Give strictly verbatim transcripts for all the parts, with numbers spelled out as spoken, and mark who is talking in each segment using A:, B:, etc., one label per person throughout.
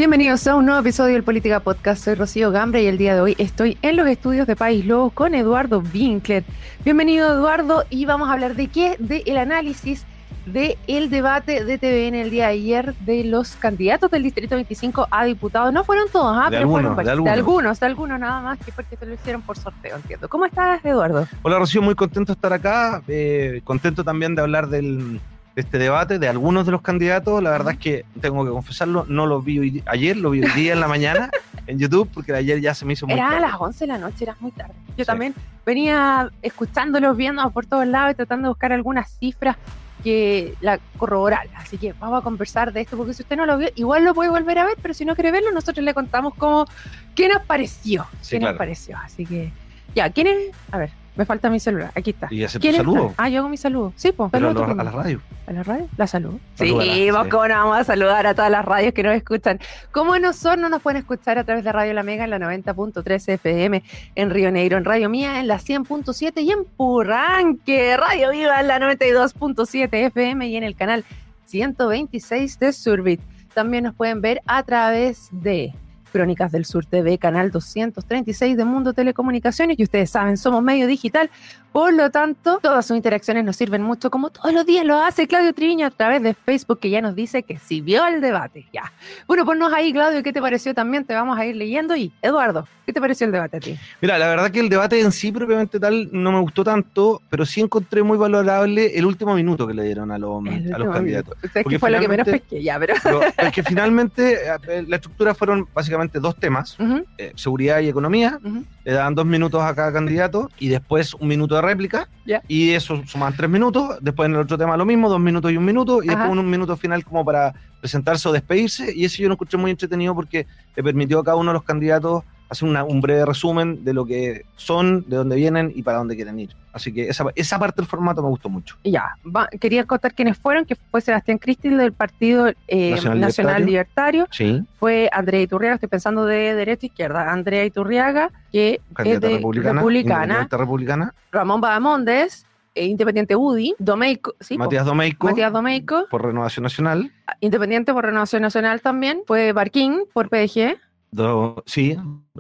A: Bienvenidos a un nuevo episodio del Política Podcast. Soy Rocío Gambre y el día de hoy estoy en los estudios de País Lobo con Eduardo Winkler. Bienvenido, Eduardo, y vamos a hablar de qué, de el análisis del debate de T V N el día de ayer de los candidatos del Distrito veinticinco a diputados. No fueron todos, ¿ah?
B: De,
A: pero
B: algunos,
A: fueron
B: de, algunos.
A: de algunos, de algunos nada más, que porque se lo hicieron por sorteo, entiendo. ¿Cómo estás, Eduardo?
B: Hola, Rocío, muy contento de estar acá, eh, contento también de hablar del... de este debate, de algunos de los candidatos. La verdad es que, tengo que confesarlo, no lo vi hoy, ayer, lo vi hoy día en la mañana en YouTube, porque ayer ya se me hizo muy
A: Era
B: tarde.
A: a las once de la noche, era muy tarde. Yo
B: Sí.
A: también venía escuchándolos, viendo por todos lados y tratando de buscar algunas cifras que la corroborar. Así que vamos a conversar de esto, porque si usted no lo vio, igual lo puede volver a ver, pero si no quiere verlo, nosotros le contamos cómo, qué nos pareció.
B: Sí,
A: qué
B: claro.
A: nos pareció. Así que, ya, ¿quién es? A ver. Me falta mi celular, aquí está.
B: Y hacer tu
A: ¿Quién
B: saludo.
A: está? Ah, yo hago mi saludo. Sí, pues.
B: Pero a, lo, a la radio.
A: ¿A la radio? ¿La salud?
B: Salúdala,
A: Sí, vos
B: sí.
A: cómo no vamos a saludar a todas las radios que nos escuchan. Como nosotros no nos pueden escuchar a través de Radio La Mega en la noventa punto tres F M, en Río Negro, en Radio Mía en la cien punto siete y en Purranque, Radio Viva en la noventa y dos punto siete F M y en el canal ciento veintiséis de Surbit. También nos pueden ver a través de Crónicas del Sur T V, canal doscientos treinta y seis de Mundo Telecomunicaciones, y ustedes saben, somos medio digital, por lo tanto, todas sus interacciones nos sirven mucho, como todos los días lo hace Claudio Triviño a través de Facebook, que ya nos dice que sí vio el debate, ya. Bueno, ponnos ahí, Claudio, ¿qué te pareció también? Te vamos a ir leyendo, y Eduardo, ¿qué te pareció el debate a ti?
B: Mira, la verdad que el debate en sí propiamente tal no me gustó tanto, pero sí encontré muy valorable el último minuto que le dieron a los, a los candidatos.
A: O sea, es
B: Porque
A: que fue lo que menos
B: finalmente-
A: pesqué, ya, pero...
B: Pero es que finalmente eh, la estructura fueron básicamente dos temas,
A: Ujú,
B: eh, seguridad y economía.
A: ujú.
B: Le daban dos minutos a cada candidato y después un minuto de réplica.
A: Ya.
B: Y eso sumaban tres minutos. Después en el otro tema lo mismo, dos minutos y un minuto. Y
A: Ajá.
B: después un minuto final como para presentarse o despedirse. Y eso yo lo encontré muy entretenido porque le permitió a cada uno de los candidatos hacer una, un breve resumen de lo que son, de dónde vienen y para dónde quieren ir. Así que esa, esa parte del formato me gustó mucho.
A: Ya, va- quería contar quiénes fueron, que fue Sebastián Cristil del Partido eh,
B: Nacional
A: Nacional, Libertario.
B: Sí.
A: Fue Andrea Iturriaga, estoy pensando de derecha a izquierda, Andrea Iturriaga, que
B: Candidata
A: es de
B: republicana.
A: republicana,
B: Independiente republicana.
A: Ramón Badamondes, eh, Independiente U D I, Domeico, sí, po,
B: Matías Domeico.
A: Matías Domeico,
B: Por Renovación Nacional.
A: Independiente por Renovación Nacional también, fue Barquín por P D G,
B: Do- sí,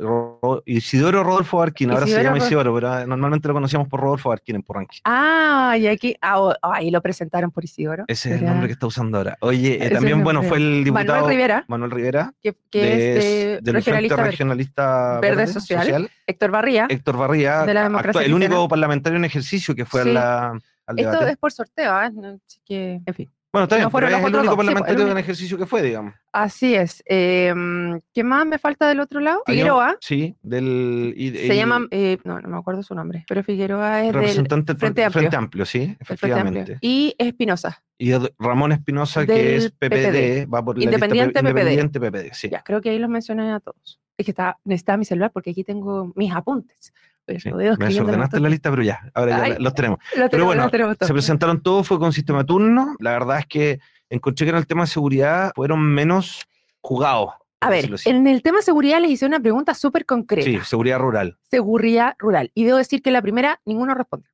B: Ro- Isidoro Rodolfo Barquín, ahora se
A: Isidoro
B: llama
A: Ro-
B: Isidoro, pero eh, normalmente lo conocíamos por Rodolfo Barquín en Porranqui.
A: ah, y aquí, ah, oh, ahí lo presentaron por Isidoro.
B: Ese es el
A: Era-
B: nombre que está usando ahora. Oye, eh,
A: Ese es
B: también,
A: el
B: bueno,
A: nombre.
B: fue el diputado
A: Manuel Rivera,
B: Manuel Rivera,
A: que, que
B: de-
A: es de
B: del Frente
A: regionalista verde.
B: Regionalista
A: Verde
B: Verde,
A: Social. Héctor Barría,
B: Héctor Barría,
A: de la democracia
B: actua- el único
A: cristiana.
B: parlamentario en ejercicio que fue
A: Sí.
B: a la, al
A: esto
B: debate.
A: es por sorteo, ¿eh? No, así que, en fin.
B: Bueno, está
A: no
B: bien,
A: fueron
B: pero
A: los
B: es el
A: otros
B: único
A: dos, sí, pues,
B: parlamentario
A: el
B: en
A: único.
B: ejercicio que fue, digamos.
A: Así es. Eh, ¿Qué más me falta del otro lado? Figueroa.
B: Sí, del... y-
A: Se
B: y-
A: llama, eh, no, no me acuerdo su nombre, pero Figueroa es del
B: representante del
A: Frente Amplio.
B: Frente Amplio, sí,
A: del Frente
B: efectivamente.
A: Amplio. Y Espinosa.
B: Y Ed- Ramón Espinosa, que
A: Del
B: es P P D,
A: P P D.
B: va por la
A: Independiente
B: lista
A: P P D.
B: Independiente P P D, sí.
A: Ya, creo que ahí los mencioné a todos. Es que está, necesitaba mi celular porque aquí tengo mis apuntes. Pero
B: Sí.
A: lo veo
B: Me
A: escribiendo
B: desordenaste
A: los
B: la lista, pero ya, ahora ya
A: Ay.
B: la- los tenemos.
A: Lo
B: Pero
A: tenemos,
B: bueno,
A: lo tenemos todo.
B: se presentaron todos, fue con sistema turno. La verdad es que encontré que en el tema de seguridad fueron menos jugados. por
A: A ver,
B: decirlo así.
A: en el tema seguridad les hice una pregunta súper concreta.
B: Sí, seguridad rural.
A: Seguridad rural. Y debo decir que la primera, ninguno respondió.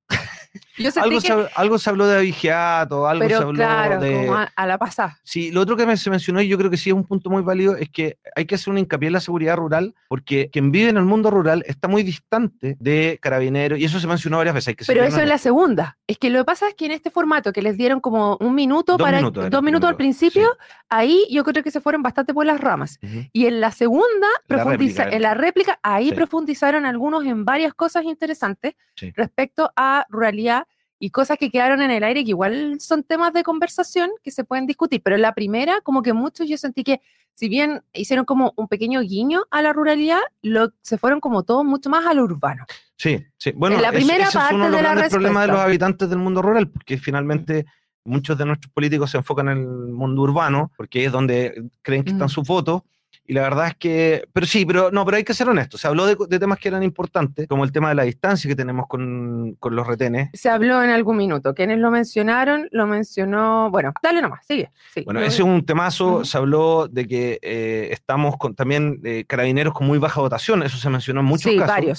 A: Yo sentí
B: Algo
A: que,
B: se, hab- algo se habló de abigeato, algo se
A: pero
B: habló
A: claro,
B: de...
A: como a, a la pasada.
B: Sí, lo otro que me- se mencionó, y yo creo que sí es un punto muy válido, es que hay que hacer un hincapié en la seguridad rural, porque quien vive en el mundo rural está muy distante de carabineros, y eso se mencionó varias veces. Hay que ser
A: Pero
B: bien
A: eso es la
B: honesto.
A: segunda. Es que lo que pasa es que en este formato que les dieron como un minuto
B: Dos
A: para
B: minutos era,
A: dos minutos al
B: minutos,
A: principio, ahí yo creo que se fueron bastante por las ramas.
B: Ujú.
A: Y en la segunda,
B: La
A: profundiza-
B: réplica,
A: en la réplica, ahí
B: Sí.
A: profundizaron algunos en varias cosas interesantes
B: Sí.
A: respecto a ruralidad y cosas que quedaron en el aire que igual son temas de conversación que se pueden discutir. Pero en la primera, como que muchos yo sentí que, si bien hicieron como un pequeño guiño a la ruralidad, lo, se fueron como todos mucho más a lo urbano.
B: Sí, sí. Bueno,
A: En la
B: eso-
A: primera
B: ese es
A: parte
B: uno de los
A: de la
B: grandes problemas de los
A: respuesta.
B: habitantes del mundo rural, porque finalmente muchos de nuestros políticos se enfocan en el mundo urbano, porque es donde creen que están
A: Mm.
B: sus votos, y la verdad es que, pero sí, pero no, pero hay que ser honestos, se habló de, de temas que eran importantes, como el tema de la distancia que tenemos con, con los retenes.
A: Se habló en algún minuto. ¿Quiénes lo mencionaron? Lo mencionó... Bueno, dale nomás, sigue. sigue.
B: Bueno,
A: Lo-
B: ese es un temazo.
A: Ujú.
B: Se habló de que eh, estamos con también eh, carabineros con muy baja dotación, eso se mencionó en muchos
A: sí,
B: casos.
A: varios.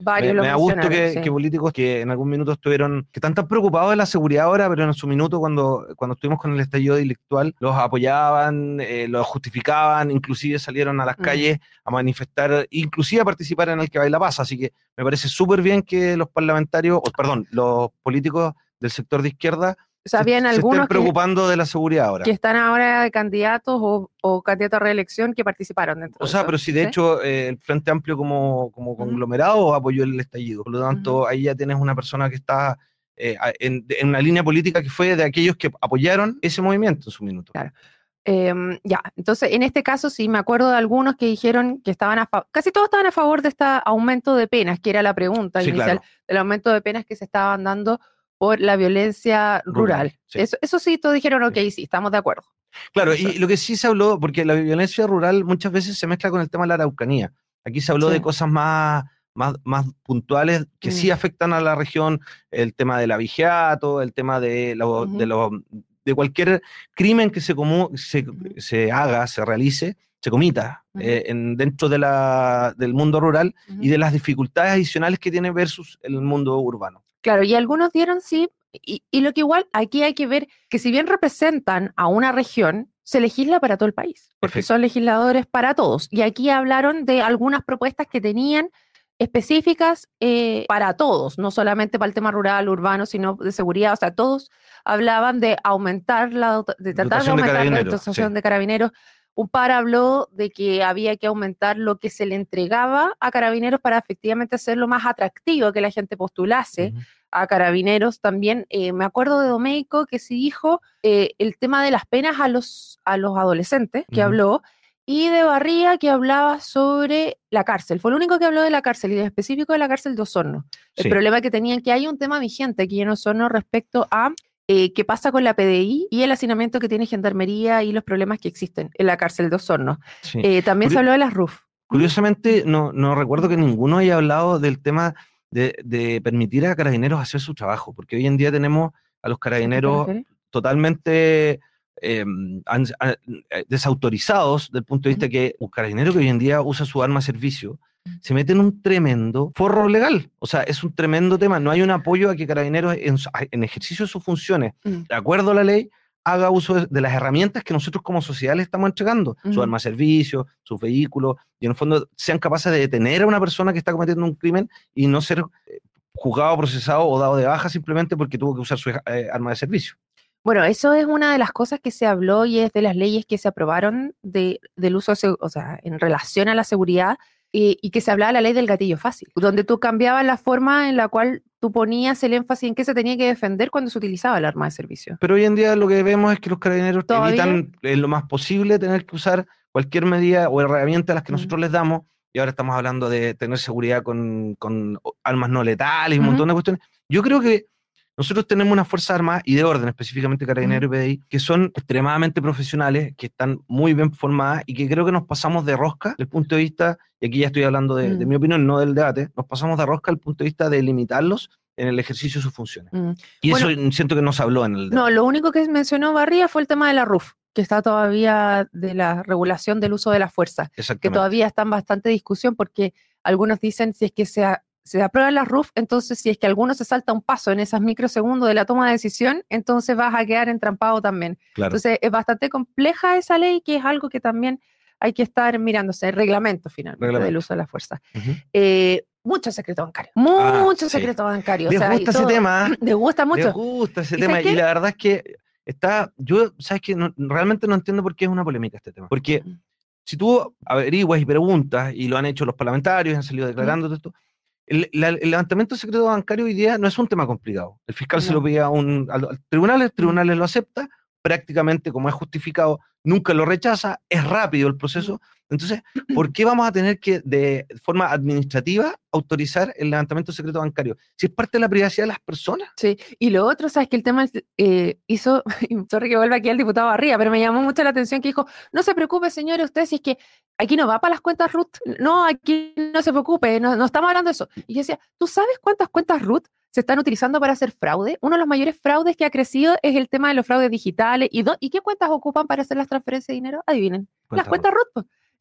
A: Varios
B: me,
A: lo
B: me da gusto
A: mencionaron,
B: que,
A: sí.
B: que políticos que en algún minuto estuvieron, que están tan preocupados de la seguridad ahora, pero en su minuto cuando, cuando estuvimos con el estallido delictual, los apoyaban, eh, los justificaban, inclusive salieron a las
A: Mm.
B: calles a manifestar, inclusive a participar en el Que Baila Pasa. Así que me parece súper bien que los parlamentarios, o, perdón, los políticos del sector de izquierda
A: O sea,
B: se,
A: habían
B: se estén
A: algunos que,
B: preocupando de la seguridad ahora.
A: que están ahora de candidatos o, o candidatos a reelección que participaron dentro
B: O
A: de
B: sea,
A: eso.
B: pero si de
A: ¿Sí?
B: hecho eh, el Frente Amplio como, como
A: Ujú.
B: conglomerado apoyó el estallido. Por lo tanto,
A: Ujú.
B: ahí ya tienes una persona que está eh, a- en, en una línea política que fue de aquellos que apoyaron ese movimiento en su minuto.
A: Claro. Em, ya, entonces en este caso sí me acuerdo de algunos que dijeron que estaban a favor, casi todos estaban a favor de este aumento de penas, que era la pregunta
B: Sí,
A: inicial,
B: claro,
A: del aumento de penas que se estaban dando por la violencia rural.
B: rural. Sí.
A: Eso, eso sí, todos dijeron, ok, sí, estamos de acuerdo.
B: Claro,
A: Eso.
B: y lo que sí se habló, porque la violencia rural muchas veces se mezcla con el tema de la Araucanía. Aquí se habló
A: Sí.
B: de cosas más, más, más puntuales que
A: Mm.
B: sí afectan a la región, el tema del abigeato, el tema de, lo,
A: Ujú.
B: de, lo, de cualquier crimen que se, comu- se,
A: Ujú.
B: se haga, se realice, se comita
A: Ujú.
B: eh, en, dentro de la, del mundo rural
A: Ujú.
B: y de las dificultades adicionales que tiene versus el mundo urbano.
A: Claro, y algunos dieron sí, y, y lo que igual aquí hay que ver que si bien representan a una región, se legisla para todo el país, porque
B: Perfecto.
A: son legisladores para todos. Y aquí hablaron de algunas propuestas que tenían específicas eh, para todos, no solamente para el tema rural, urbano, sino de seguridad, o sea, todos hablaban de aumentar la, dota- de tratar
B: Dotación
A: de
B: de
A: aumentar la
B: carabineros,
A: dotación
B: sí.
A: de carabineros. Un par habló de que había que aumentar lo que se le entregaba a carabineros para efectivamente hacerlo más atractivo, que la gente postulase
B: Ujú.
A: a carabineros también. Eh, me acuerdo de Domeico que sí dijo eh, el tema de las penas a los, a los adolescentes, que
B: Ujú.
A: habló, y de Barría, que hablaba sobre la cárcel. Fue el único que habló de la cárcel y en específico de la cárcel de Osorno. El
B: Sí.
A: problema que tenían, que hay un tema vigente aquí en Osorno respecto a eh, qué pasa con la P D I y el hacinamiento que tiene Gendarmería y los problemas que existen en la cárcel de Osorno.
B: Sí.
A: Eh, también
B: Curio-
A: se habló de las R U F.
B: Curiosamente, no, no recuerdo que ninguno haya hablado del tema de, de permitir a carabineros hacer su trabajo, porque hoy en día tenemos a los
A: ¿A qué te
B: carabineros
A: refieres?
B: totalmente eh, an- an- eh, desautorizados del punto de vista que un carabinero que hoy en día usa su arma de servicio se mete en un tremendo forro legal. O sea, es un tremendo tema. No hay un apoyo a que carabineros en, su- en ejercicio de sus funciones,
A: Mm.
B: de acuerdo a la ley, haga uso de, de las herramientas que nosotros como sociedad le estamos entregando, su
A: Ujú.
B: arma de servicio, sus vehículos, y en el fondo sean capaces de detener a una persona que está cometiendo un crimen y no ser eh, juzgado, procesado o dado de baja simplemente porque tuvo que usar su eh, arma de servicio.
A: Bueno, eso es una de las cosas que se habló y es de las leyes que se aprobaron de, del uso, seg- o sea, en relación a la seguridad y, y que se hablaba de la ley del gatillo fácil, donde tú cambiabas la forma en la cual tú ponías el énfasis en qué se tenía que defender cuando se utilizaba el arma de servicio.
B: Pero hoy en día lo que vemos es que los carabineros
A: ¿Todavía?
B: evitan en lo más posible tener que usar cualquier medida o herramienta a las que
A: Mm.
B: nosotros les damos, y ahora estamos hablando de tener seguridad con, con armas no letales y un
A: Ujú.
B: montón de cuestiones. Yo creo que nosotros tenemos unas fuerzas armadas y de orden, específicamente Carabineros y P D I, que son extremadamente profesionales, que están muy bien formadas y que creo que nos pasamos de rosca desde el punto de vista, y aquí ya estoy hablando de,
A: Mm.
B: de mi opinión, no del debate, nos pasamos de rosca desde el punto de vista de limitarlos en el ejercicio de sus funciones.
A: Mm.
B: Y
A: Bueno,
B: eso siento que no se habló en el debate.
A: no, lo único que mencionó Barría fue el tema de la R U F, que está todavía de la regulación del uso de la fuerza, que
B: Exactamente.
A: todavía está en bastante discusión porque algunos dicen si es que se, a- se aprueban las R U F, entonces si es que alguno se salta un paso en esos microsegundos de la toma de decisión, entonces vas a quedar entrampado también.
B: Claro.
A: Entonces es bastante compleja esa ley, que es algo que también hay que estar mirándose, el reglamento finalmente
B: Reglamento.
A: del uso de la fuerza.
B: Ujú.
A: Eh, mucho secreto bancario,
B: Ah,
A: mucho
B: sí.
A: secreto bancario.
B: Les
A: o sea, y
B: gusta ese
A: todo-
B: tema.
A: Les gusta mucho.
B: Les gusta ese
A: ¿Y
B: tema.
A: sabes
B: Y
A: qué?
B: la verdad es que está, yo, ¿sabes qué? No, realmente no entiendo por qué es una polémica este tema. Porque
A: Mm.
B: si tú averiguas y preguntas, y lo han hecho los parlamentarios, han salido declarando todo esto, el, la- el levantamiento de secreto bancario hoy día no es un tema complicado. El fiscal se
A: No.
B: lo pide a un, al, al tribunal, el tribunal lo acepta, prácticamente como es justificado, nunca lo rechaza, es rápido el proceso. Entonces, ¿por qué vamos a tener que, de forma administrativa, autorizar el levantamiento de secreto bancario? Si es parte de la privacidad de las personas.
A: Sí, y lo otro, sabes que el tema eh, hizo, sorry que vuelva aquí al diputado Barría, pero me llamó mucho la atención que dijo, no se preocupe señores, usted si es que aquí no va para las cuentas R U T, no, aquí no se preocupe, no, no estamos hablando de eso. Y yo decía, ¿tú sabes cuántas cuentas R U T se están utilizando para hacer fraude? Uno de los mayores fraudes que ha crecido es el tema de los fraudes digitales. ¿Y, do- ¿y qué cuentas ocupan para hacer las transferencias de dinero? Adivinen, las
B: Cuentas
A: cuentas R U T. Pues.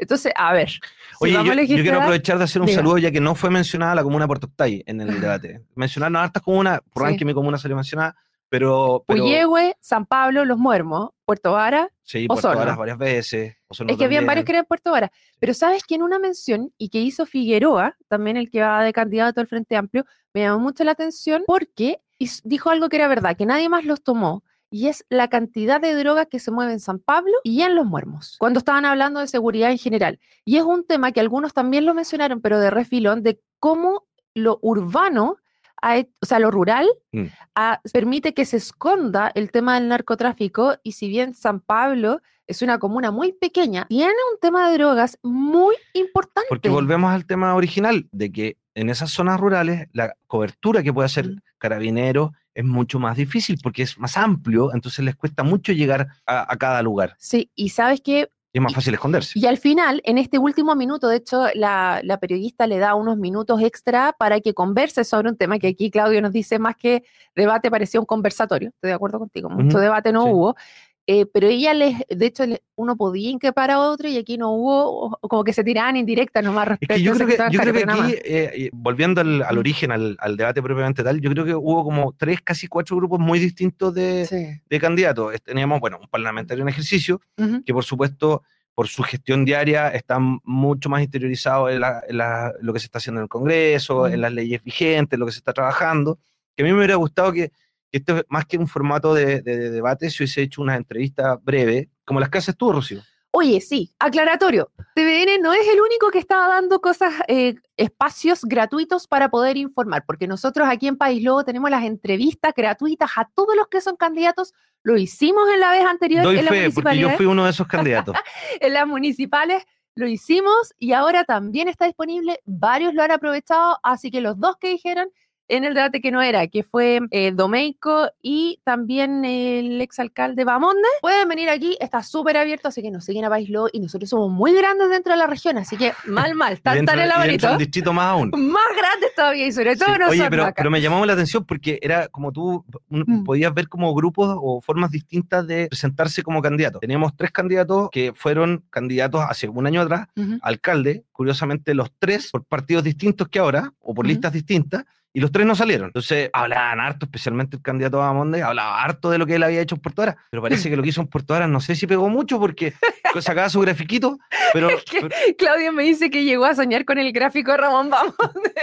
A: Entonces, a ver. Si
B: Oye,
A: vamos
B: yo,
A: a
B: yo
A: legislar,
B: quiero aprovechar de hacer un
A: diga.
B: saludo, ya que no fue mencionada la comuna de Puerto Octay en el debate. Mencionaron hartas comunas, Purranque,
A: Sí.
B: mi comuna salió mencionada, pero, pero
A: Puyehue, San Pablo, Los Muermos, Puerto Vara,
B: sí, Puerto Varas
A: Osorno.
B: varias veces, Osorno
A: Es que habían varios
B: también.
A: que eran Puerto Vara. Pero sabes que en una mención, y que hizo Figueroa, también el que va de candidato al Frente Amplio, me llamó mucho la atención porque hizo- dijo algo que era verdad, que nadie más los tomó, y es la cantidad de drogas que se mueve en San Pablo y en Los Muermos, cuando estaban hablando de seguridad en general. Y es un tema que algunos también lo mencionaron, pero de refilón, de cómo lo urbano, ha he- o sea, lo rural,
B: Mm.
A: a- permite que se esconda el tema del narcotráfico, y si bien San Pablo es una comuna muy pequeña, tiene un tema de drogas muy importante.
B: Porque volvemos al tema original, de que en esas zonas rurales la cobertura que puede hacer
A: Mm.
B: Carabineros es mucho más difícil porque es más amplio, entonces les cuesta mucho llegar a, a cada lugar.
A: Sí, y sabes que
B: Y es más
A: Y-
B: fácil esconderse.
A: Y al final, en este último minuto, de hecho, la, la periodista le da unos minutos extra para que converse sobre un tema que aquí Claudio nos dice, más que debate, parecía un conversatorio. Estoy de acuerdo contigo, mucho
B: Ujú,
A: debate no
B: sí.
A: hubo, eh, pero ella les, de hecho, le- uno podía increpar a otro y aquí no hubo, o- como que se tiraban indirectas nomás
B: Es
A: respecto
B: que yo
A: al
B: creo que,
A: sector
B: yo creo
A: bancario,
B: que
A: pero nada
B: aquí, eh, eh, volviendo al, al
A: Mm.
B: origen, al, al debate propiamente tal, yo creo que hubo como tres, casi cuatro grupos muy distintos de,
A: más. Sí.
B: de candidatos. Eh, Teníamos, bueno, un parlamentario en ejercicio,
A: Ujú.
B: que por supuesto, por su gestión diaria, está mucho más interiorizado en, la- en la- lo que se está haciendo en el Congreso,
A: Mm.
B: en las leyes vigentes, lo que se está trabajando, que a mí me hubiera gustado que, que este, más que un formato de, de- de debate, se hubiese hecho una entrevista breve, como las que haces tú, Rocío.
A: Oye, sí, aclaratorio. T V N no es el único que está dando cosas, eh, espacios gratuitos para poder informar, porque nosotros aquí en País Lobo tenemos las entrevistas gratuitas a todos los que son candidatos. Lo hicimos en la vez anterior
B: Doy
A: en las
B: fe, porque yo
A: municipalidades.
B: fui uno de esos candidatos.
A: En las municipales lo hicimos y ahora también está disponible. Varios lo han aprovechado, así que los dos que dijeron en el debate que no era, que fue eh, Domeico y también el exalcalde Bamonde, pueden venir aquí, está súper abierto, así que nos siguen a País Lobo y nosotros somos muy grandes dentro de la región, así que mal, mal,
B: Y
A: tan
B: dentro,
A: tan
B: y dentro
A: elaborito,
B: del distrito más aún.
A: más grandes todavía y sobre todo
B: Sí.
A: nosotros
B: Oye, pero,
A: acá.
B: pero me llamó la atención porque era como tú un-
A: Mm.
B: podías ver como grupos o formas distintas de presentarse como candidatos. Teníamos tres candidatos que fueron candidatos hace un año atrás,
A: Ujú.
B: alcalde, curiosamente los tres por partidos distintos que ahora, o por
A: Ujú.
B: listas distintas, y los tres no salieron. Entonces hablaban harto, especialmente el candidato Bamonde, hablaba harto de lo que él había hecho en Puerto Varas, pero parece que lo que hizo en Puerto Varas no sé si pegó mucho porque sacaba su grafiquito, pero...
A: Que
B: pero-
A: Claudio me dice que llegó a soñar con el gráfico de Ramón Bamonde.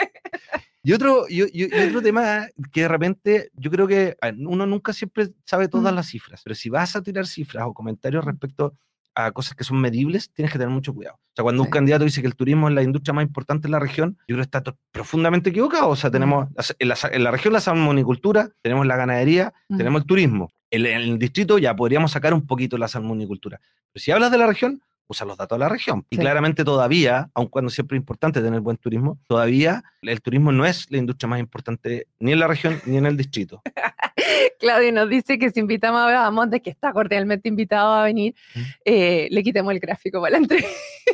B: Y otro, y, y- y otro tema que de repente yo creo que a ver, uno nunca siempre sabe todas
A: Mm.
B: las cifras, pero si vas a tirar cifras o comentarios respecto a cosas que son medibles, tienes que tener mucho cuidado. O sea, cuando
A: Sí.
B: un candidato dice que el turismo es la industria más importante en la región, yo creo que está to- profundamente equivocado. O sea, tenemos la- en la, en la región la salmonicultura, tenemos la ganadería,
A: Mm.
B: tenemos el turismo. En, en el distrito ya podríamos sacar un poquito la salmonicultura. Pero si hablas de la región, usa los datos de la región. Y
A: Sí.
B: claramente todavía, aun cuando siempre es importante tener buen turismo, todavía el turismo no es la industria más importante ni en la región ni en el distrito.
A: Claudio nos dice que si invitamos a Bamonde, que está cordialmente invitado a venir,
B: ¿Mm?
A: eh, le quitemos el gráfico para la entrevista.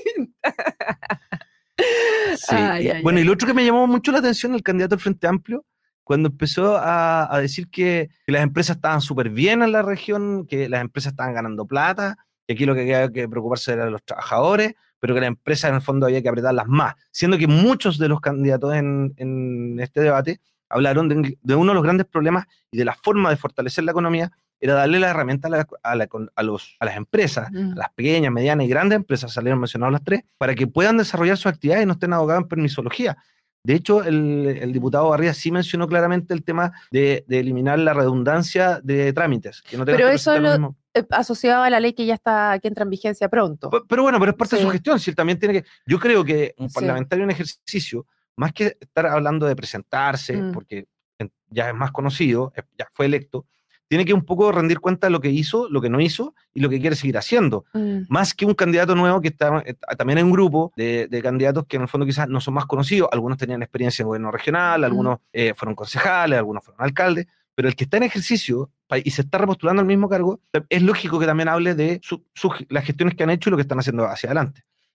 B: Sí.
A: Ay,
B: y,
A: ay,
B: bueno,
A: ay.
B: y lo otro que me llamó mucho la atención, el candidato del Frente Amplio, cuando empezó a, a decir que, que las empresas estaban súper bien en la región, que las empresas estaban ganando plata, que aquí lo que había que preocuparse era de los trabajadores, pero que las empresas en el fondo había que apretarlas más, siendo que muchos de los candidatos en, en este debate hablaron de, de uno de los grandes problemas y de la forma de fortalecer la economía era darle la herramienta a, la, a, la, a, los, a las empresas,
A: Mm.
B: a las pequeñas, medianas y grandes empresas, salieron mencionados las tres, para que puedan desarrollar sus actividades y no estén abogados en permisología. De hecho, el, el diputado Barría sí mencionó claramente el tema de, de eliminar la redundancia de trámites. Que no tengas
A: Pero
B: que
A: eso
B: presentar lo
A: lo,
B: mismo.
A: eh, asociado a la ley que ya está, que entra en vigencia pronto.
B: Pero, pero bueno, pero es parte
A: Sí.
B: de su gestión. Si él también tiene que. Yo creo que un
A: Sí.
B: parlamentario en ejercicio, más que estar hablando de presentarse,
A: Mm.
B: porque ya es más conocido, ya fue electo, tiene que un poco rendir cuenta de lo que hizo, lo que no hizo y lo que quiere seguir haciendo.
A: Mm.
B: Más que un candidato nuevo que está, está también en un grupo de, de candidatos que en el fondo quizás no son más conocidos. Algunos tenían experiencia en gobierno regional, algunos eh, fueron concejales, algunos fueron alcaldes, pero el que está en ejercicio y se está repostulando al mismo cargo, es lógico que también hable de su, su, las gestiones que han hecho y lo que están haciendo hacia adelante.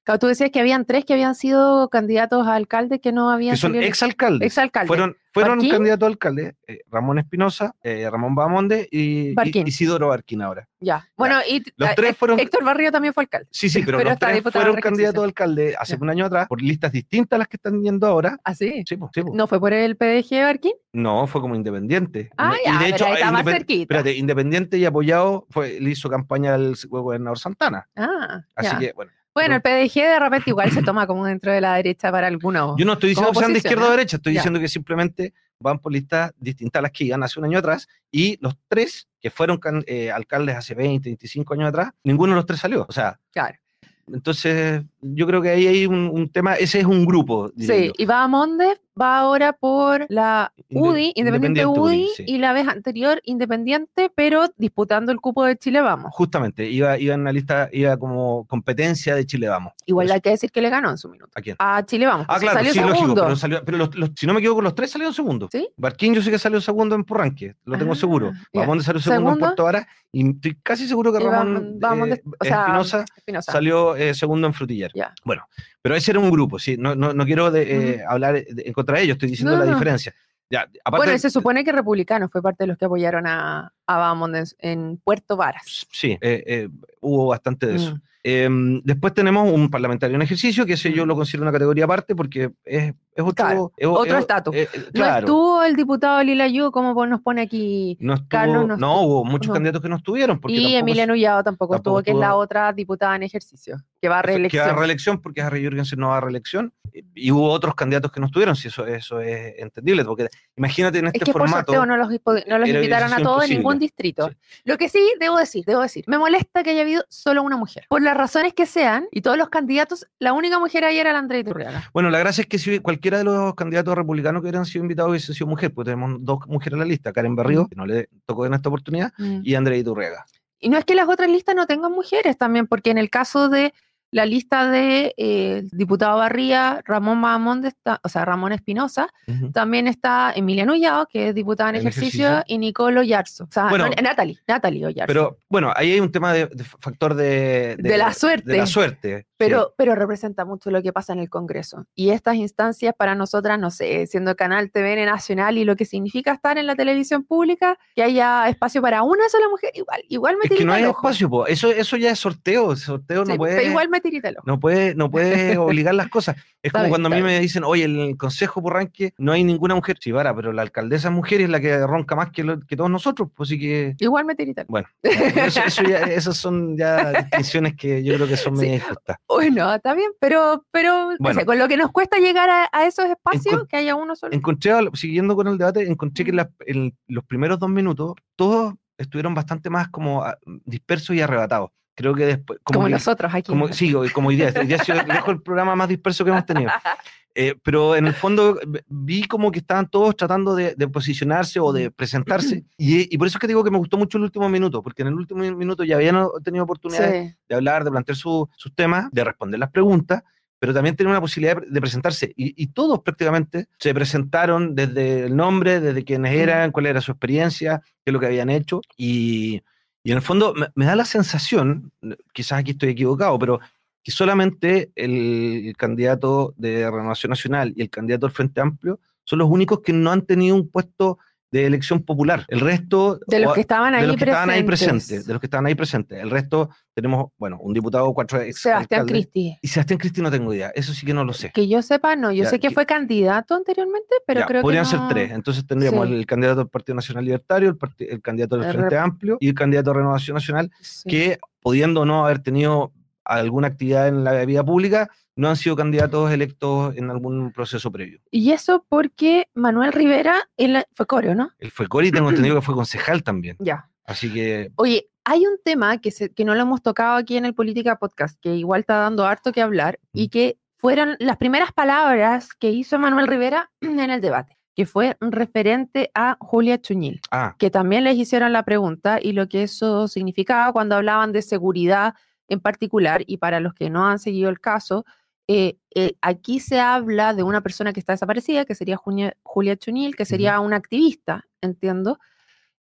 A: Claro, tú decías que habían tres que habían sido candidatos a alcalde que no habían
B: que son
A: salido-
B: exalcaldes.
A: exalcaldes.
B: Fueron, fueron
A: Barquín.
B: candidatos a alcalde, eh, Ramón Espinosa, eh, Ramón Bahamonde y, y
A: Barquín.
B: Isidoro Barquín ahora.
A: Ya. Bueno, y
B: Los
A: eh,
B: tres fueron-
A: Héctor Barrio también fue alcalde.
B: Sí, sí, pero,
A: Pero
B: los
A: está
B: tres
A: diputado
B: fueron
A: por ejercicio.
B: candidatos a alcalde hace
A: Ya.
B: un año atrás por listas distintas a las que están yendo ahora.
A: ¿Ah, sí?
B: Sí, pues, sí, pues.
A: ¿No fue por el P D G de Barquín?
B: No, fue como independiente.
A: Ah,
B: y
A: ya,
B: de hecho,
A: pero ahí está más
B: independ-
A: cerquita.
B: espérate, independiente y apoyado, fue, le hizo campaña al gobernador Santana.
A: Ah,
B: Así
A: ya.
B: que, bueno.
A: Bueno, el
B: pero-
A: P D G de repente igual se toma como dentro de la derecha para algunos.
B: Yo no estoy diciendo que
A: como
B: sean de
A: oposición,
B: izquierda o
A: ¿eh?
B: derecha, estoy
A: Ya.
B: diciendo que simplemente van por listas distintas a las que iban hace un año atrás, y los tres que fueron can- eh, alcaldes hace veinte, veinticinco años atrás, ninguno de los tres salió. O sea,
A: Claro.
B: entonces yo creo que ahí hay un, un tema, ese es un grupo, diría
A: Sí,
B: yo.
A: y Bahamonde va ahora por la U D I,
B: Inde-
A: Independiente
B: Independiente
A: U D I,
B: U D I, sí.
A: y la vez anterior Independiente, pero disputando el cupo de Chile Vamos.
B: Justamente, iba, iba en una lista, iba como competencia de Chile Vamos.
A: Igual
B: Por
A: hay
B: eso.
A: que decir que le ganó en su minuto.
B: ¿A quién?
A: A Chile Vamos.
B: Ah,
A: pues,
B: claro,
A: salió
B: sí, lógico,
A: segundo.
B: pero, salió, pero los, los- si no me equivoco, los tres salieron segundo.
A: ¿Sí?
B: Barquín yo sé que salió segundo en Purranque, lo tengo
A: Ah,
B: seguro.
A: ya.
B: Bahamonde salió segundo,
A: ¿Segundo?
B: en Puerto Vara, y estoy casi seguro que
A: Y
B: Ramón
A: Baham- Bahamonde,
B: eh,
A: o sea,
B: Espinosa
A: Espinosa.
B: salió eh, segundo en Frutillar.
A: Ya.
B: Bueno, pero ese era un grupo, sí, no, no, no quiero de, eh, hablar de- en contra de ellos, estoy diciendo
A: No,
B: la
A: no.
B: diferencia. Ya, aparte,
A: Bueno, y se supone que Republicano fue parte de los que apoyaron a, a Bahamonde en, en Puerto Varas.
B: sí, eh, eh, hubo bastante de eso.
A: Mm.
B: Eh, después tenemos un parlamentario en ejercicio, que ese yo
A: Mm.
B: lo considero una categoría aparte porque es, es otro
A: Claro,
B: es-
A: otro
B: es-
A: estatus.
B: eh, eh,
A: No
B: claro,
A: estuvo el diputado Lila Yu, como pon- nos pone aquí,
B: no estuvo,
A: Carlos no
B: no,
A: estuvo,
B: hubo muchos
A: no.
B: candidatos que no estuvieron. Porque
A: y
B: tampoco
A: Emilia
B: es-
A: Nullado tampoco,
B: tampoco
A: estuvo, que es la
B: estuvo-
A: otra diputada en ejercicio, que va a
B: que va
A: reelección.
B: a reelección porque Harry Jürgensen no va a reelección, y, y hubo otros candidatos que no estuvieron, si eso, eso es entendible, porque imagínate en este
A: Es que por
B: formato.
A: sorteo no los, dispo- no los
B: era-
A: invitaron a
B: hubiese sido
A: todos en
B: imposible.
A: ningún distrito.
B: Sí.
A: Lo que sí, debo decir, debo decir, me molesta que haya habido solo una mujer. Por las razones que sean, y todos los candidatos, la única mujer ahí era la Andrea Iturriaga.
B: Bueno, la gracia es que si cualquiera de los candidatos republicanos que hubieran sido invitados hubiese sido mujer, pues tenemos dos mujeres en la lista, Karen Berrío, que no le tocó en esta oportunidad,
A: Mm.
B: y Andrea Iturriaga.
A: Y no es que las otras listas no tengan mujeres también, porque en el caso de la lista de eh, diputado Barría, Ramón Bahamonde, está, o sea, Ramón Espinosa,
B: Ujú.
A: también está Emilia Nullado, que es diputada en
B: En
A: ejercicio,
B: ejercicio.
A: y Nicolo Yarzo. O sea,
B: Bueno,
A: no, Natalie, Natalie Oyarzo.
B: Pero bueno, ahí hay un tema de, de factor de,
A: De la suerte.
B: De la suerte.
A: Pero,
B: sí.
A: pero representa mucho lo que pasa en el Congreso. Y estas instancias para nosotras, no sé, siendo canal T V N nacional y lo que significa estar en la televisión pública, que haya espacio para una sola mujer, igual, igual me
B: Es que
A: tirita
B: no hay
A: el ojo.
B: espacio, po. Eso, eso ya es sorteo. Sorteo
A: Sí,
B: no puede.
A: pero igual me tirita el ojo.
B: No puede, no puede obligar las cosas. Es
A: Está
B: como
A: bien,
B: cuando a mí
A: está
B: me
A: bien.
B: dicen, oye, en el Consejo Purranque no hay ninguna mujer. Sí, para, pero la alcaldesa es mujer y es la que ronca más que, lo- que todos nosotros. Pues sí que.
A: Igual me tirita el ojo.
B: Bueno, eso, eso ya, esas son ya distinciones que yo creo que son
A: Sí.
B: medio injustas.
A: Bueno, está bien, pero, pero no
B: Bueno.
A: sé, con lo que nos cuesta llegar a, a esos espacios,
B: Encon-
A: que haya uno solo.
B: Encontré, al- siguiendo con el debate, encontré que en, las- en los primeros dos minutos todos estuvieron bastante más como ah, dispersos y arrebatados. Creo que después.
A: como
B: que-
A: nosotros aquí.
B: Como, sí, como hoy día. Hoy día ha sido lejos el programa más disperso que hemos tenido. Eh, pero en el fondo v- vi como que estaban todos tratando de, de posicionarse o de presentarse. Y, y por eso es que digo que me gustó mucho el último minuto, porque en el último minuto ya habían tenido oportunidad
A: Sí.
B: de hablar, de plantear su- sus temas, de responder las preguntas, pero también tener una posibilidad de, de presentarse. Y, y todos prácticamente se presentaron desde el nombre, desde quiénes eran, cuál era su experiencia, qué es lo que habían hecho. Y, y en el fondo me, me da la sensación, quizás aquí estoy equivocado, pero que solamente el candidato de Renovación Nacional y el candidato del Frente Amplio son los únicos que no han tenido un puesto de elección popular. El resto...
A: De los
B: o-
A: que estaban ahí
B: de los que estaban ahí
A: presentes.
B: presentes, de los que estaban ahí presentes. El resto tenemos, bueno, un diputado, cuatro ex
A: Sebastián
B: alcaldes.
A: Cristi.
B: Y Sebastián Cristi no tengo idea, eso sí que no lo sé.
A: Que yo sepa, no. Yo
B: Ya,
A: sé que
B: que-
A: fue candidato anteriormente, pero
B: Ya,
A: creo
B: podrían
A: que
B: ser
A: no.
B: tres, entonces tendríamos
A: Sí.
B: el, el candidato del Partido Nacional Libertario, el, parti- el candidato del
A: El
B: Frente
A: rep-
B: Amplio y el candidato de Renovación Nacional,
A: Sí.
B: que pudiendo no haber tenido alguna actividad en la vida pública, no han sido candidatos electos en algún proceso previo.
A: Y eso porque Manuel Rivera él fue coreo, ¿no?
B: El fue Cori, tengo entendido que fue concejal también,
A: Ya.
B: así que...
A: Oye, hay un tema que, se, que no lo hemos tocado aquí en el Política Podcast, que igual está dando harto que hablar, y
B: Mm.
A: que fueron las primeras palabras que hizo Manuel Rivera en el debate, que fue referente a Julia Chuñil,
B: Ah,
A: que también les hicieron la pregunta y lo que eso significaba cuando hablaban de seguridad en particular, y para los que no han seguido el caso, eh, eh, aquí se habla de una persona que está desaparecida, que sería Julia, Julia Chuñil, que sería una activista, entiendo,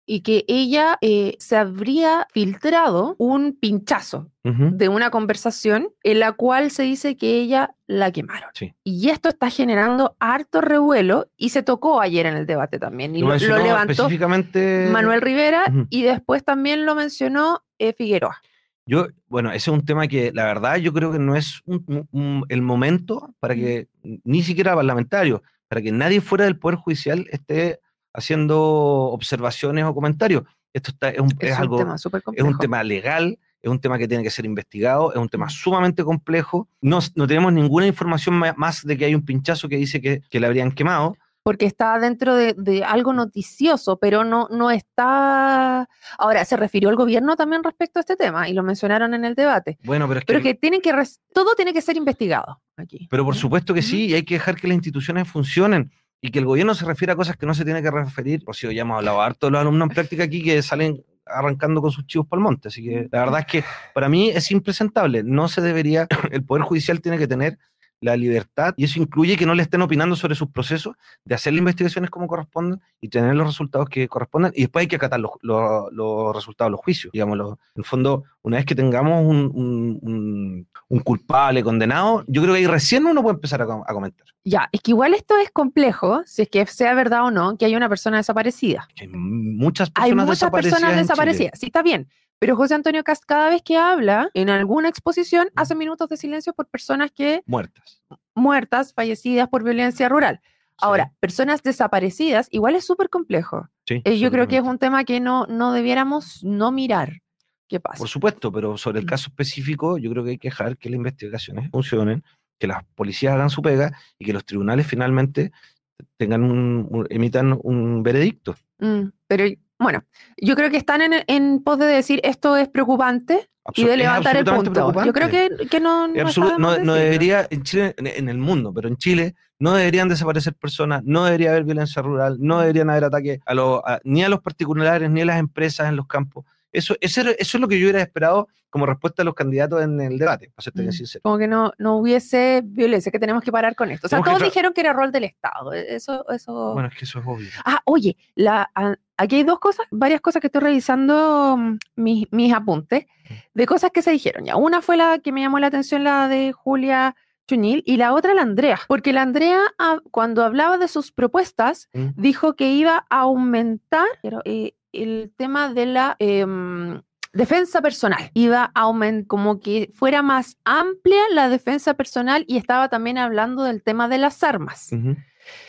A: y que ella eh, se habría filtrado un pinchazo
B: Ujú.
A: de una conversación en la cual se dice que ella la quemaron.
B: Sí.
A: Y esto está generando harto revuelo y se tocó ayer en el debate también. Y
B: Lo
A: lo, lo
B: mencionó
A: levantó
B: específicamente
A: Manuel Rivera
B: Ujú.
A: y después también lo mencionó eh, Figueroa.
B: Yo, bueno, ese es un tema que la verdad yo creo que no es un- un- un- el momento para que, ni siquiera parlamentario, para que nadie fuera del Poder Judicial esté haciendo observaciones o comentarios. Esto está, es, un-
A: Es
B: es
A: un
B: algo,
A: tema súper
B: es un
A: complejo.
B: tema legal, es un tema que tiene que ser investigado, es un tema
A: Mm.
B: sumamente complejo. No, no tenemos ninguna información ma- más de que hay un pinchazo que dice que, que le habrían quemado.
A: Porque está dentro de, de algo noticioso, pero no, no está... Ahora, se refirió el gobierno también respecto a este tema y lo mencionaron en el debate.
B: Bueno, pero es
A: Pero
B: que,
A: que tienen que... res- Todo tiene que ser investigado aquí.
B: pero por
A: ¿Mm?
B: supuesto que
A: Ujú.
B: sí, y hay que dejar que las instituciones funcionen y que el gobierno se refiera a cosas que no se tiene que referir. Por si ya hemos hablado harto de los alumnos en práctica aquí que salen arrancando con sus chivos para el monte. Así que la verdad es que para mí es impresentable. No se debería, el Poder Judicial tiene que tener la libertad, y eso incluye que no le estén opinando sobre sus procesos, de hacer las investigaciones como corresponden y tener los resultados que correspondan, y después hay que acatar los, los, los resultados de los juicios, digámoslo. En el fondo, una vez que tengamos un, un, un, un culpable condenado, yo creo que ahí recién uno puede empezar a, a comentar.
A: Ya, es que igual esto es complejo, si es que sea verdad o no, que hay una persona desaparecida.
B: Hay muchas
A: Hay
B: personas
A: muchas
B: desaparecidas
A: personas
B: en
A: desaparecidas,
B: Chile.
A: sí, está bien. Pero José Antonio Cast, cada vez que habla en alguna exposición, hace minutos de silencio por personas que
B: Muertas.
A: muertas, fallecidas por violencia rural. Ahora,
B: Sí.
A: personas desaparecidas, igual es súper complejo.
B: Sí,
A: Eh, yo creo que es
B: absolutamente.
A: un tema que no, no debiéramos no mirar. ¿Qué pasa?
B: Por supuesto, pero sobre el
A: Mm.
B: caso específico, yo creo que hay que dejar que las investigaciones funcionen, que las policías hagan su pega y que los tribunales finalmente tengan un, un- emitan un veredicto.
A: Mm, pero bueno, yo creo que están en, en pos de decir esto es preocupante y
B: Absol-
A: de
B: es
A: levantar el
B: absolutamente
A: punto. Yo creo
B: preocupante.
A: que, que no,
B: Es
A: no
B: absolu-
A: está de más
B: no, no
A: decirlo.
B: debería, en Chile, en, en el mundo, pero en Chile no deberían desaparecer personas, no debería haber violencia rural, no deberían haber ataques a los, a- ni a los particulares, ni a las empresas en los campos. Eso, eso, era- eso es lo que yo hubiera esperado como respuesta a los candidatos en el debate, para serte bien
A: Mm,
B: sincero.
A: Como que no, no hubiese violencia, que tenemos que parar con esto. O sea,
B: Tenemos que
A: todos
B: tra-
A: dijeron que era rol del Estado. Eso, eso.
B: Bueno, es que eso es obvio.
A: Ah, oye, la, a- aquí hay dos cosas, varias cosas que estoy revisando mm, mis, mis apuntes de cosas que se dijeron ya. Una fue la que me llamó la atención, la de Julia Chuñil, y la otra la Andrea, porque la Andrea ah, cuando hablaba de sus propuestas
B: ¿Mm?
A: dijo que iba a aumentar pero, eh, el tema de la em, defensa personal, iba a aumentar como que fuera más amplia la defensa personal y estaba también hablando del tema de las armas.
B: Ujú.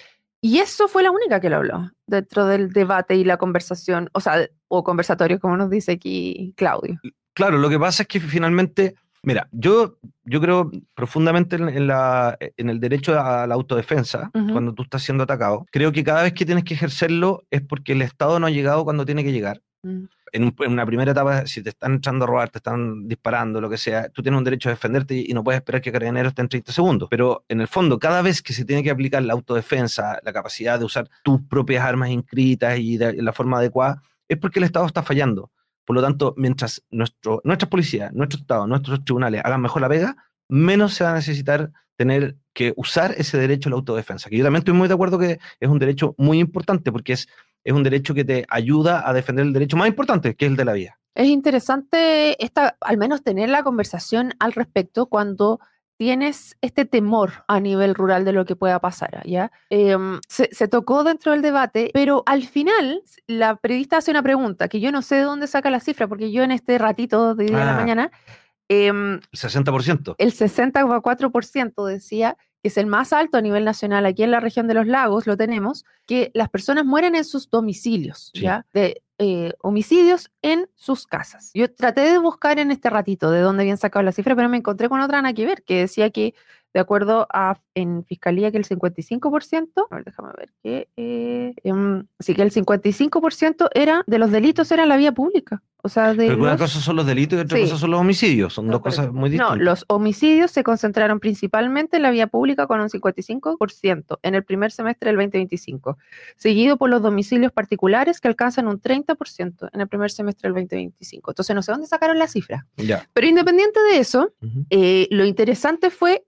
A: Y eso fue la única que lo habló dentro del debate y la conversación, o sea, o conversatorio, como nos dice aquí Claudio.
B: Claro, lo que pasa es que finalmente, mira, yo, yo creo profundamente en, en la, en el derecho a la autodefensa,
A: Ujú.
B: cuando tú estás siendo atacado. Creo que cada vez que tienes que ejercerlo es porque el Estado no ha llegado cuando tiene que llegar.
A: Mm.
B: En, un- en una primera etapa, si te están entrando a robar, te están disparando, lo que sea, tú tienes un derecho a defenderte y, y no puedes esperar que Carabineros esté en treinta segundos. Pero en el fondo, cada vez que se tiene que aplicar la autodefensa, la capacidad de usar tus propias armas inscritas y de la forma adecuada, es porque el Estado está fallando. Por lo tanto, mientras nuestro, nuestras policías, nuestro Estado, nuestros tribunales hagan mejor la pega, menos se va a necesitar tener que usar ese derecho a la autodefensa. Que yo también estoy muy de acuerdo que es un derecho muy importante porque es, es un derecho que te ayuda a defender el derecho más importante, que es el de la vida.
A: Es interesante esta, al menos tener la conversación al respecto cuando tienes este temor a nivel rural de lo que pueda pasar, ¿ya? Eh, se, se tocó dentro del debate, pero al final la periodista hace una pregunta que yo no sé de dónde saca la cifra, porque yo en este ratito de día de la
B: Ah.
A: mañana, eh,
B: El sesenta por ciento.
A: el sesenta coma cuatro por ciento decía que es el más alto a nivel nacional, aquí en la región de los lagos lo tenemos, que las personas mueren en sus domicilios,
B: Sí.
A: ¿ya? De eh, homicidios en sus casas. Yo traté de buscar en este ratito de dónde habían sacado la cifra, pero me encontré con otra nada que ver, que decía que de acuerdo a en Fiscalía que el cincuenta y cinco por ciento, a ver, déjame ver, que eh, em, sí que el cincuenta y cinco por ciento era, de los delitos era en la vía pública. O sea, de
B: Pero una
A: los-
B: cosa son los delitos y otra
A: Sí.
B: cosa son los homicidios. Son
A: No,
B: dos
A: pero-
B: cosas muy
A: No,
B: distintas.
A: los homicidios se concentraron principalmente en la vía pública con un cincuenta y cinco por ciento en el primer semestre del veinte veinticinco, seguido por los domicilios particulares que alcanzan un treinta por ciento en el primer semestre del veinte veinticinco. Entonces no sé dónde sacaron la cifra.
B: Ya.
A: Pero independiente de eso,
B: Ujú.
A: eh, lo interesante fue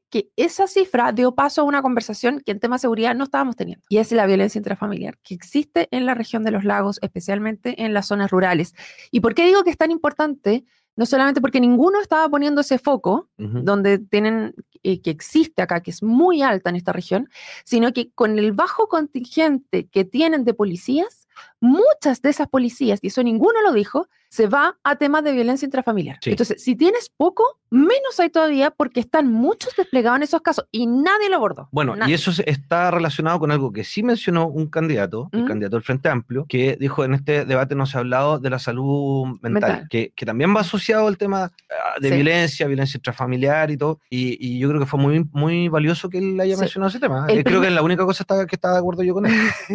A: que esa cifra dio paso a una conversación que en tema de seguridad no estábamos teniendo, y es la violencia intrafamiliar que existe en la región de los lagos, especialmente en las zonas rurales. ¿Y por qué digo que es tan importante? No solamente porque ninguno estaba poniendo ese foco, uh-huh. donde tienen, eh, que existe acá, que es muy alta en esta región, sino que con el bajo contingente que tienen de policías, muchas de esas policías, y eso ninguno lo dijo, se va a temas de violencia intrafamiliar. Sí. Entonces, si tienes poco, menos hay todavía porque están muchos desplegados en esos casos y nadie lo abordó.
B: Bueno,
A: nadie.
B: Y eso está relacionado con algo que sí mencionó un candidato, el ¿Mm? candidato del Frente Amplio, que dijo en este debate no se ha hablado de la salud mental, mental. Que, que también va asociado al tema de sí. violencia, violencia intrafamiliar y todo, y, y yo creo que fue muy, muy valioso que él haya sí. mencionado ese tema. El creo primer... que es la única cosa está, que estaba de acuerdo yo con él.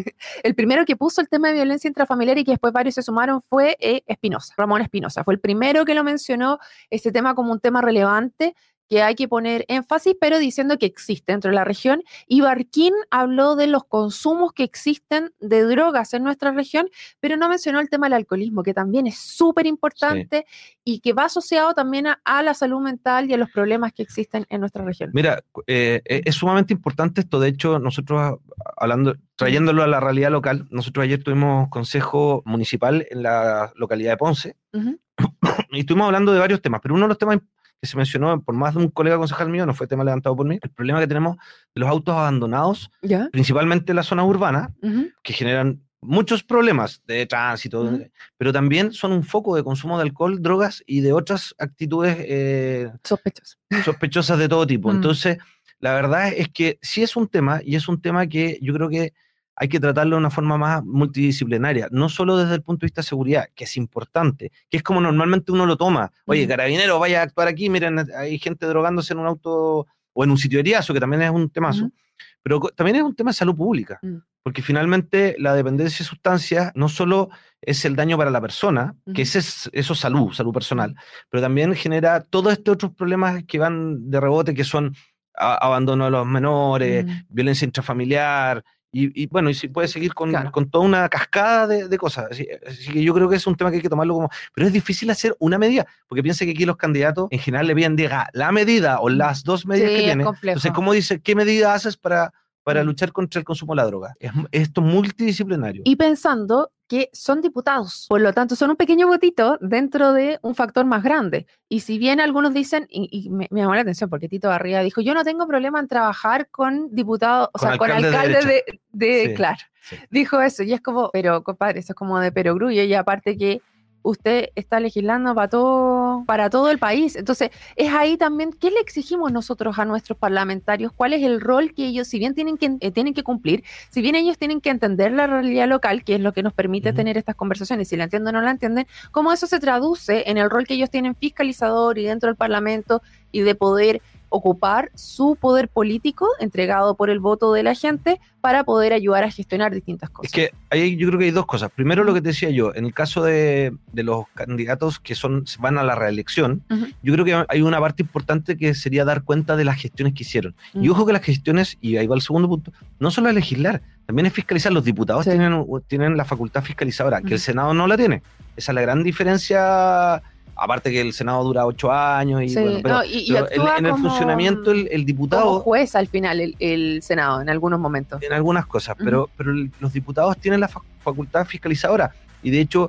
A: El primero que puso el tema de violencia intrafamiliar y que después varios se sumaron fue eh, Espinosa, Ramón Espinosa. Fue el primero que lo mencionó, este tema como un tema relevante que hay que poner énfasis, pero diciendo que existe dentro de la región. Y Barquín habló de los consumos que existen de drogas en nuestra región, pero no mencionó el tema del alcoholismo, que también es súper importante sí. y que va asociado también a, a la salud mental y a los problemas que existen en nuestra región.
B: Mira, eh, es sumamente importante esto. De hecho, nosotros hablando, trayéndolo a la realidad local, nosotros ayer tuvimos consejo municipal en la localidad de Ponce, uh-huh. y estuvimos hablando de varios temas, pero uno de los temas que se mencionó por más de un colega concejal mío, no fue tema levantado por mí, el problema que tenemos de los autos abandonados, ¿ya? Principalmente en la zona urbana, uh-huh. que generan muchos problemas de tránsito, uh-huh. pero también son un foco de consumo de alcohol, drogas y de otras actitudes eh,
A: sospechosas.
B: sospechosas de todo tipo. Uh-huh. Entonces, la verdad es que sí es un tema, y es un tema que yo creo que hay que tratarlo de una forma más multidisciplinaria, no solo desde el punto de vista de seguridad, que es importante, que es como normalmente uno lo toma. Oye, uh-huh. carabinero, vaya a actuar aquí, miren, hay gente drogándose en un auto o en un sitio de heriazo, que también es un temazo, uh-huh. pero también es un tema de salud pública, uh-huh. porque finalmente la dependencia de sustancias no solo es el daño para la persona, uh-huh. que ese es, eso es salud, salud personal, pero también genera todos estos otros problemas que van de rebote, que son a, abandono de los menores, uh-huh. violencia intrafamiliar, Y, y bueno, y si puede seguir con, claro. con toda una cascada de, de cosas. Así, así que yo creo que es un tema que hay que tomarlo como... Pero es difícil hacer una medida, porque piensa que aquí los candidatos en general le piden, diga, la medida o las dos medidas
A: sí,
B: que tienen.
A: Complejo.
B: Entonces, ¿cómo dice, qué medida haces para, para luchar contra el consumo de la droga? Es, esto es multidisciplinario.
A: Y pensando que son diputados, por lo tanto son un pequeño votito dentro de un factor más grande. Y si bien algunos dicen, y, y me, me llamó la atención porque Tito Barriga dijo, yo no tengo problema en trabajar con diputados, o
B: con
A: sea, con alcaldes de, de, de sí, claro, sí. dijo eso, y es como, pero compadre, eso es como de perogrullo, y aparte que usted está legislando para todo, para todo el país. Entonces, es ahí también, ¿qué le exigimos nosotros a nuestros parlamentarios? ¿Cuál es el rol que ellos, si bien tienen que, eh, tienen que cumplir, si bien ellos tienen que entender la realidad local, que es lo que nos permite uh-huh. tener estas conversaciones, si la entienden o no la entienden, cómo eso se traduce en el rol que ellos tienen fiscalizador y dentro del Parlamento y de poder ocupar su poder político entregado por el voto de la gente para poder ayudar a gestionar distintas cosas?
B: Es que ahí yo creo que hay dos cosas. Primero, uh-huh. lo que te decía yo, en el caso de, de los candidatos que son van a la reelección, uh-huh. yo creo que hay una parte importante que sería dar cuenta de las gestiones que hicieron. Uh-huh. Y ojo que las gestiones, y ahí va el segundo punto, no solo es legislar, también es fiscalizar. Los diputados sí. tienen, tienen la facultad fiscalizadora, uh-huh. que el Senado no la tiene. Esa es la gran diferencia. Aparte que el Senado dura ocho años y,
A: sí,
B: bueno, pero,
A: no, y, y
B: pero en, en el como, funcionamiento el, el diputado...
A: Como juez al final el, el Senado, en algunos momentos.
B: En algunas cosas, uh-huh. pero, pero los diputados tienen la facultad fiscalizadora. Y de hecho,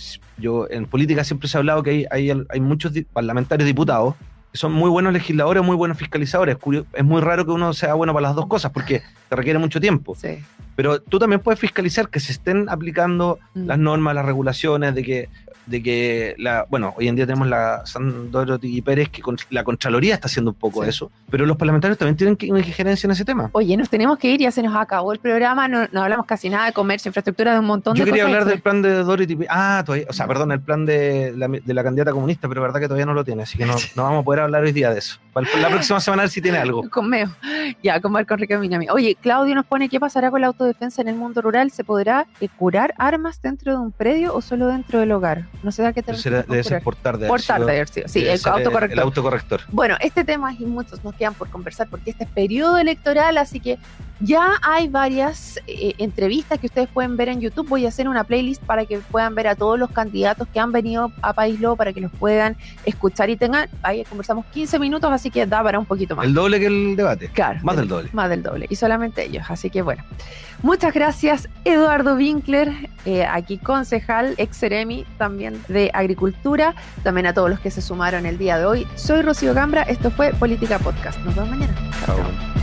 B: yo en política siempre se ha hablado que hay, hay, hay muchos di- parlamentarios diputados que son muy buenos legisladores, muy buenos fiscalizadores. Es muy raro que uno sea bueno para las dos cosas porque te requiere mucho tiempo.
A: Sí.
B: Pero tú también puedes fiscalizar que se estén aplicando uh-huh. las normas, las regulaciones, de que de que la, bueno, hoy en día tenemos la San Dorothy Pérez, que con, la Contraloría está haciendo un poco sí. eso, pero los parlamentarios también tienen que, una injerencia en ese tema.
A: Oye, nos tenemos que ir, ya se nos acabó el programa, no, no hablamos casi nada de comercio, infraestructura, de un montón
B: Yo
A: de cosas.
B: Yo quería hablar
A: extra.
B: del plan de Dorothy Pérez, ah, todavía, o sea, perdón, el plan de la, de la candidata comunista, pero verdad que todavía no lo tiene, así que no, no vamos a poder hablar hoy día de eso. La próxima semana a ver si tiene algo.
A: Con Meo, ya, con Marco Enrique Minami. Oye, Claudio nos pone, ¿qué pasará con la autodefensa en el mundo rural? ¿Se podrá eh, curar armas dentro de un predio o solo dentro del hogar? No sé a qué te refieres.
B: Debe ser portar de
A: Portar de ejercicio, sí, el autocorrector.
B: El autocorrector.
A: Bueno, este tema y muchos nos quedan por conversar porque este es periodo electoral, así que Ya hay varias eh, entrevistas que ustedes pueden ver en YouTube. Voy a hacer una playlist para que puedan ver a todos los candidatos que han venido a País Lobo, para que los puedan escuchar y tengan. Ahí conversamos quince minutos, así que da para un poquito más.
B: El doble que el debate.
A: Claro.
B: Más del doble.
A: Más del doble. Y solamente ellos. Así que bueno. Muchas gracias, Eduardo Winkler, eh, aquí concejal, ex Seremi también de Agricultura. También a todos los que se sumaron el día de hoy. Soy Rocío Gambra. Esto fue Política Podcast. Nos vemos mañana. Chao.
B: Chao.